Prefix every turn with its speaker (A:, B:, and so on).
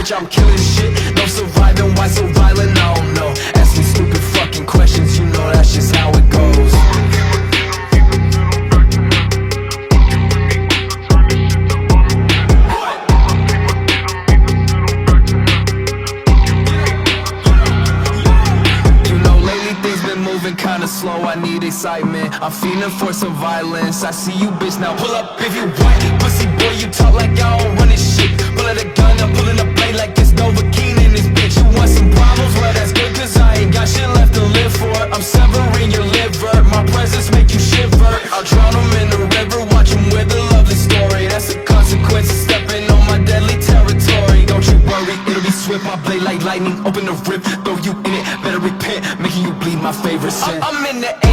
A: bitch, I'm killing shit. No surviving, why so violent? I don't know. Ask me stupid fucking questions, you know that's just how it goes. Kinda slow, I need excitement. I'm feeling for some violence. I see you, bitch, now pull up if you white. Pussy boy, you talk like y'all don't run this shit. Pull out a gun, I'm pulling a blade like it's Novocaine in this bitch. You want some problems? Well, that's good, cause I ain't got shit left to live for. I'm severing your liver, my presence make you shiver. I'll drown them in the river, watch them with a lovely story. That's the consequence of stepping on my deadly territory. Don't you worry, it'll be swift, my blade like lightning. Open the rip, throw you in it, better repent, making you bleed my favorite sin. I'm in the